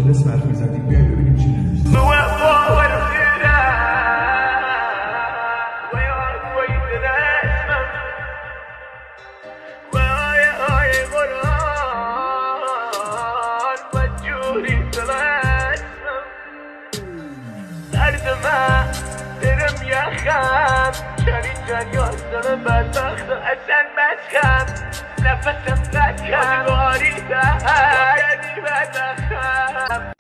آدرس برف میزدیم. بیای ببینیم چی نوشته. درم یخم چنین جریان دارم بدبختم اصلا بدخم نفسم قد کم آریدم یعنی بدبختم